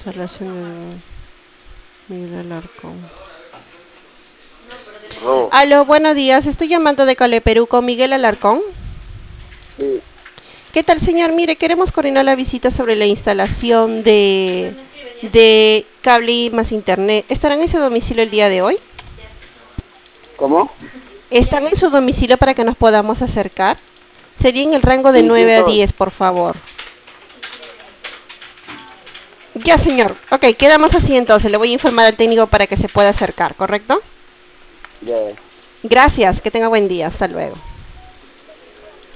Instalación de Miguel Alarcón. No, Aló, buenos días. Estoy llamando de Cale Perú con Miguel Alarcón. sí. ¿Qué tal, señor? Mire, queremos coordinar la visita sobre la instalación de cable más internet. ¿Estarán en su domicilio el día de hoy? ¿Cómo? ¿Están en su domicilio para que nos podamos acercar? Sería en el rango de Sí, sí 9 a estoy. 10, por favor. Ya, señor. Ok, quedamos así entonces. Le voy a informar al técnico para que se pueda acercar, ¿correcto? Ya. Gracias, que tenga buen día. Hasta luego.